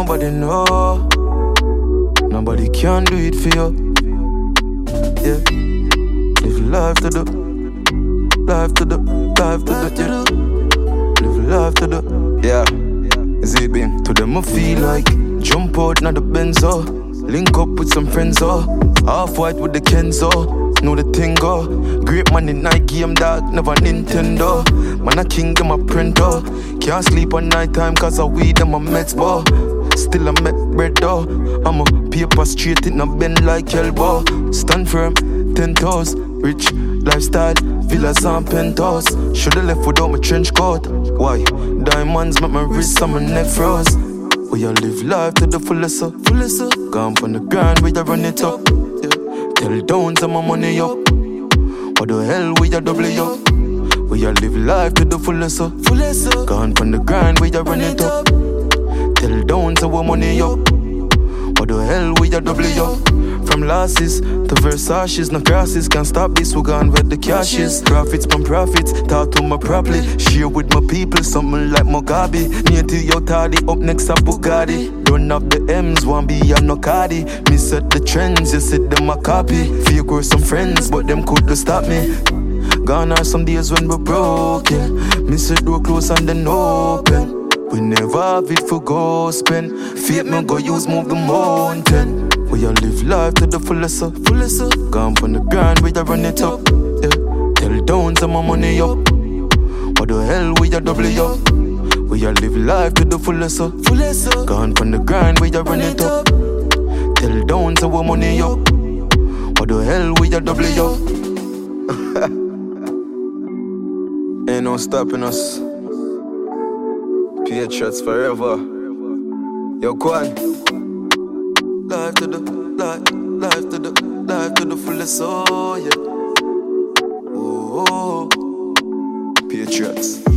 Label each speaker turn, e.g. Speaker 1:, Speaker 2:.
Speaker 1: nobody know. Nobody can do it for you. Yeah. Live life to the, life to the, life to the, yeah. Live life to the, yeah. Zibin. To them I feel like jump out now the Benzo. Link up with some friends, oh. Half white with the Kenzo. Know the thing, oh. Great man in night game, dog. Never Nintendo. Man a king, them a printer. Can't sleep on night time cause I weed them a Mets ball. Still I make bread though. I'm a paper straight, it not bend like elbow. Stand firm, 10 toes. Rich lifestyle, villas and penthouse. Shoulda left without my trench coat. Why? Diamonds make my wrist and my neck froze. We all live life to the fullest, gone from the grind, we a run it up. Yeah. Tell downs and my money up. What the hell we a double it up? We all live life to the fullest, gone from the grind, we a run it up. Tell downs and our money up. What the hell we a double it up? From losses to Versace's, no crosses. Can't stop this, we gone where the cash is. Profits from profits, talk to my properly. Share with my people, something like Mugabe. Near to your tardy, up next a Bugatti. Don't have the M's, want be a no cardi. Me set the trends, you said them a copy. Fake were some friends, but them couldn't stop me. Gone are some days when we're broken. Me said door close and then open. We never have it for go spend. Fate me go use, move the mountain. We all live life to the fullest, gone from the grind, we a run it up. Yeah. Tell downs and my money up. What the hell we a double it up? We all live life to the fullest, gone from the grind, we a run it up. Tell downs and our money up. What the hell we a double it up? Ain't no stopping us. Patriots forever. Yo, Kwan. Life to the, life to the, life to the fullest, oh yeah. Oh, Patriots.